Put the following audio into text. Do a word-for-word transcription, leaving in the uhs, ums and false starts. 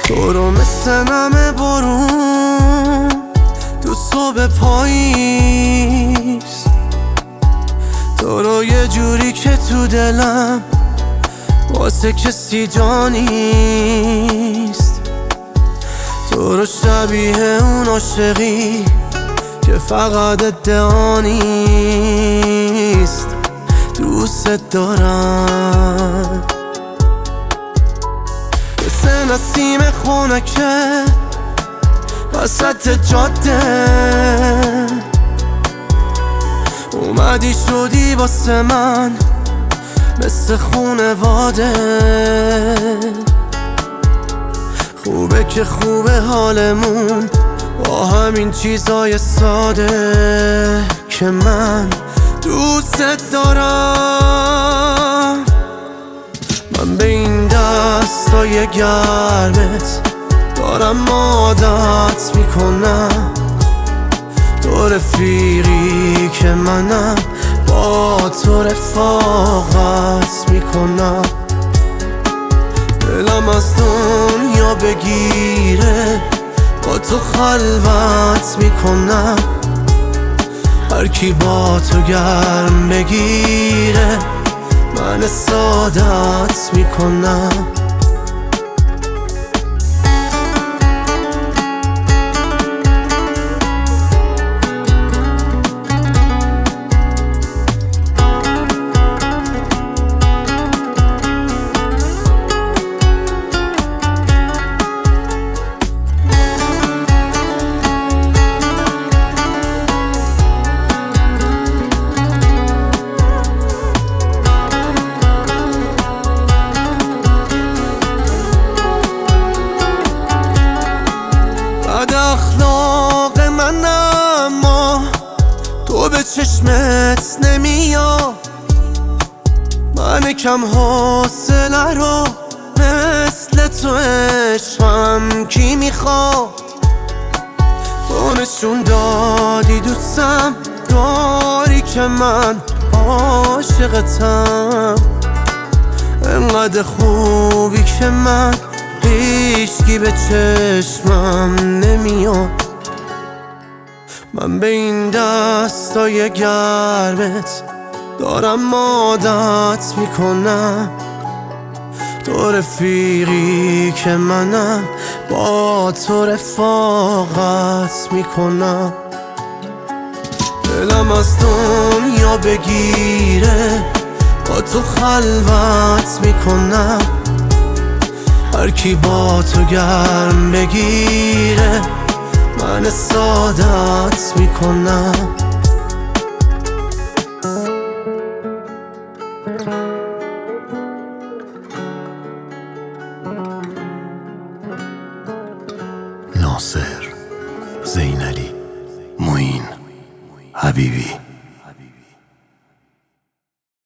تو رو مثل نم بارون تو صبح پاییز، تو رو یه جوری که تو دلم واسه کسی جا نیست. تو رو شبیه اون عاشقی که فقط ادعا نیست. دوست دارم مثل نسیم خونکه وسط جاده، اومدی شدی واسه من مثل خونواده. خوبه که خوبه حالمون با همین چیزای ساده که من دوست دارم. من به این دستای گرمت دارم عادت میکنم، تو رفیقی که منم با تو رفاقت میکنم. دلم از دنیا بگیره با تو خلوت میکنم، هر کی با تو گرم بگیره من سعادت میکنم. اخلاق من اما تو به چشمت نمیاد، من کم حوصله رو مثل تو عشقم کی میخواد. تو نشون دادی دوستم داری که من عاشقتم، انقدر خوبی که من هیچکی به چشمم نمیاد. من به این دستای گرمت دارم عادت میکنم، تو رفیقی که منم با تو رفاقت میکنم. دلم از دنیا بگیره با تو خلوت میکنم، هر کی با تو گرم بگیره من سعادت میکنم. ناصر، زینالی، معین، حبیبی.